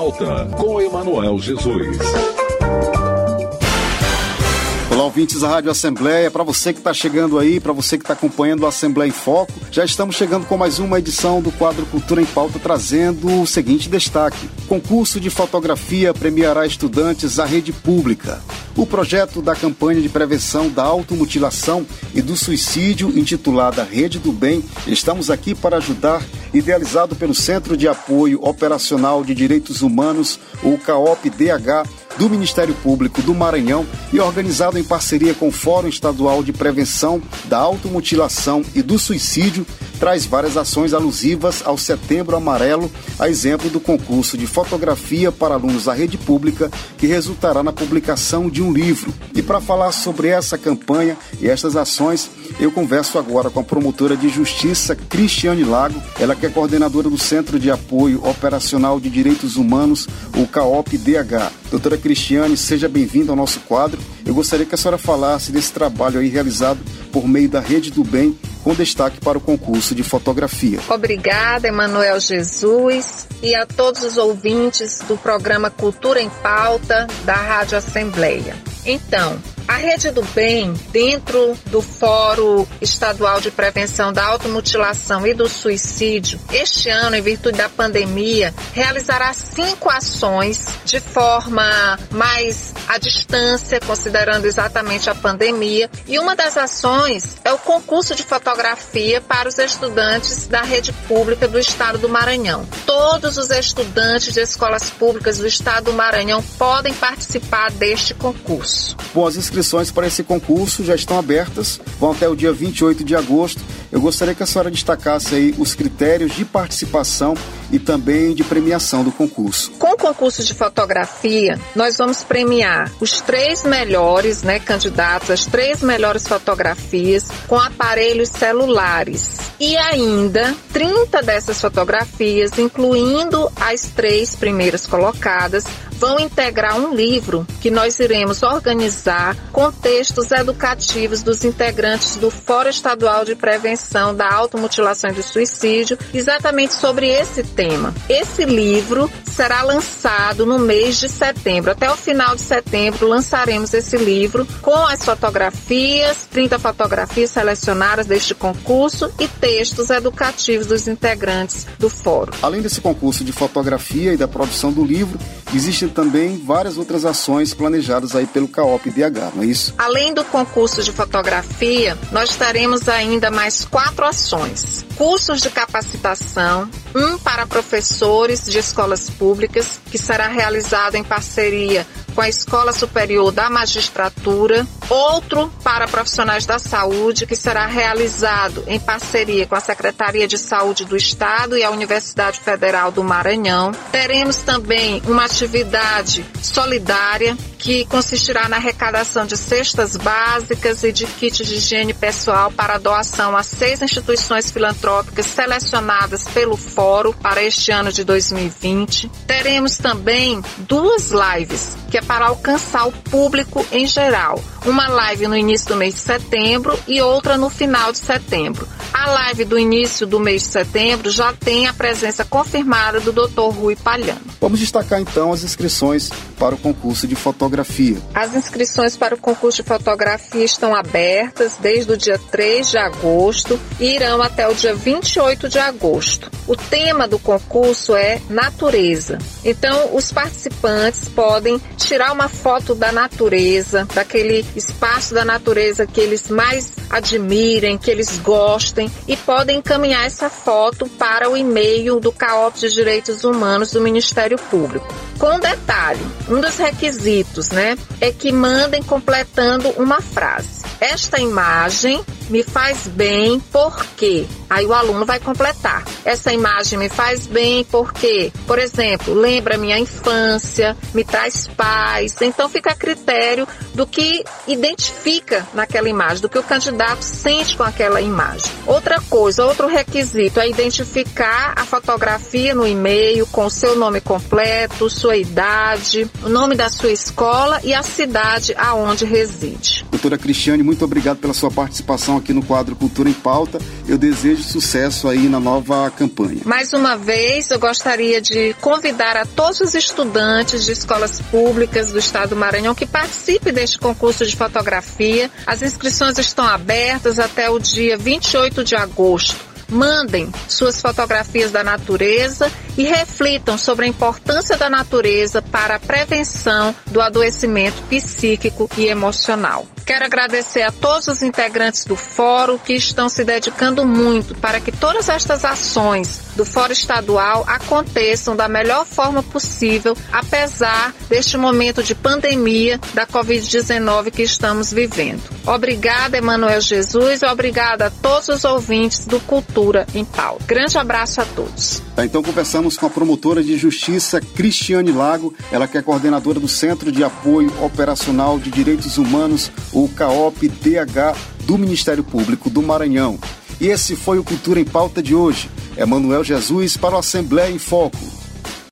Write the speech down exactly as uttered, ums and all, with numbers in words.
Pauta, com Emanuel Jesus. Olá, ouvintes da Rádio Assembleia, para você que está chegando aí, para você que está acompanhando a Assembleia em Foco, já estamos chegando com mais uma edição do quadro Cultura em Pauta, trazendo o seguinte destaque: concurso de fotografia premiará estudantes da rede pública. O projeto da campanha de prevenção da automutilação e do suicídio, intitulada Rede do Bem, Estamos Aqui para Ajudar, idealizado pelo Centro de Apoio Operacional de Direitos Humanos, o CAOP-D H, do Ministério Público do Maranhão e organizado em parceria com o Fórum Estadual de Prevenção da Automutilação e do Suicídio, traz várias ações alusivas ao Setembro Amarelo, a exemplo do concurso de fotografia para alunos da rede pública, que resultará na publicação de um livro. E para falar sobre essa campanha e estas ações, eu converso agora com a promotora de Justiça, Cristiane Lago, ela que é coordenadora do Centro de Apoio Operacional de Direitos Humanos, o CAOP-D H. Doutora Cristiane, seja bem-vinda ao nosso quadro. Eu gostaria que a senhora falasse desse trabalho aí realizado por meio da Rede do Bem, com destaque para o concurso de fotografia. Obrigada, Emanuel Jesus, e a todos os ouvintes do programa Cultura em Pauta da Rádio Assembleia. Então, a Rede do Bem, dentro do Fórum Estadual de Prevenção da Automutilação e do Suicídio, este ano, em virtude da pandemia, realizará cinco ações de forma mais à distância, considerando exatamente a pandemia. E uma das ações é o concurso de fotografia para os estudantes da rede pública do Estado do Maranhão. Todos os estudantes de escolas públicas do Estado do Maranhão podem participar deste concurso. Bom, as inscrições para esse concurso já estão abertas, vão até o dia vinte e oito de agosto. Eu gostaria que a senhora destacasse aí os critérios de participação e também de premiação do concurso. Com o concurso de fotografia, nós vamos premiar os três melhores, né, candidatos, as três melhores fotografias com aparelhos celulares. E ainda trinta dessas fotografias, incluindo as três primeiras colocadas, vão integrar um livro que nós iremos organizar com textos educativos dos integrantes do Fórum Estadual de Prevenção da Automutilação e do Suicídio, exatamente sobre esse tema. Esse livro será lançado no mês de setembro. Até o final de setembro lançaremos esse livro com as fotografias, trinta fotografias selecionadas deste concurso e textos educativos dos integrantes do Fórum. Além desse concurso de fotografia e da produção do livro, existem também várias outras ações planejadas aí pelo CAOP-D H, não é isso? Além do concurso de fotografia, nós teremos ainda mais quatro ações. Cursos de capacitação, um para professores de escolas públicas, que será realizado em parceria com a Escola Superior da Magistratura, outro para profissionais da saúde, que será realizado em parceria com a Secretaria de Saúde do Estado e a Universidade Federal do Maranhão. Teremos também uma atividade solidária, que consistirá na arrecadação de cestas básicas e de kits de higiene pessoal para doação a seis instituições filantrópicas selecionadas pelo Fórum para este ano de dois mil e vinte. Teremos também duas lives, que é para alcançar o público em geral. Uma live no início do mês de setembro e outra no final de setembro. A live do início do mês de setembro já tem a presença confirmada do doutor Rui Palhano. Vamos destacar então as inscrições para o concurso de fotografia. As inscrições para o concurso de fotografia estão abertas desde o dia três de agosto e irão até o dia vinte e oito de agosto. O tema do concurso é natureza. Então, os participantes podem tirar uma foto da natureza, daquele espaço da natureza que eles mais admirem, que eles gostem, e podem encaminhar essa foto para o e-mail do CAOP de Direitos Humanos do Ministério Público. Com detalhe, um dos requisitos, né, é que mandem completando uma frase. Esta imagem me faz bem porque... Aí o aluno vai completar. Essa imagem me faz bem porque, por exemplo, lembra minha infância, me traz paz. Então fica a critério do que identifica naquela imagem, do que o candidato sente com aquela imagem. Outra coisa, outro requisito é identificar a fotografia no e-mail com o seu nome completo, sua idade, o nome da sua escola e a cidade aonde reside. Doutora Cristiane, muito obrigado pela sua participação participação aqui no quadro Cultura em Pauta. Eu desejo sucesso aí na nova campanha. Mais uma vez, eu gostaria de convidar a todos os estudantes de escolas públicas do estado do Maranhão que participem deste concurso de fotografia. As inscrições estão abertas até o dia vinte e oito de agosto. Mandem suas fotografias da natureza e reflitam sobre a importância da natureza para a prevenção do adoecimento psíquico e emocional. Quero agradecer a todos os integrantes do Fórum que estão se dedicando muito para que todas estas ações do Fórum Estadual aconteçam da melhor forma possível, apesar deste momento de pandemia da covid dezenove que estamos vivendo. Obrigada, Emanuel Jesus, e obrigada a todos os ouvintes do Cultura em Pauta. Grande abraço a todos. Tá, então conversamos com a promotora de justiça Cristiane Lago, ela que é coordenadora do Centro de Apoio Operacional de Direitos Humanos, o CAOP-D H, do Ministério Público do Maranhão. E esse foi o Cultura em Pauta de hoje. Emanuel Jesus para o Assembleia em Foco.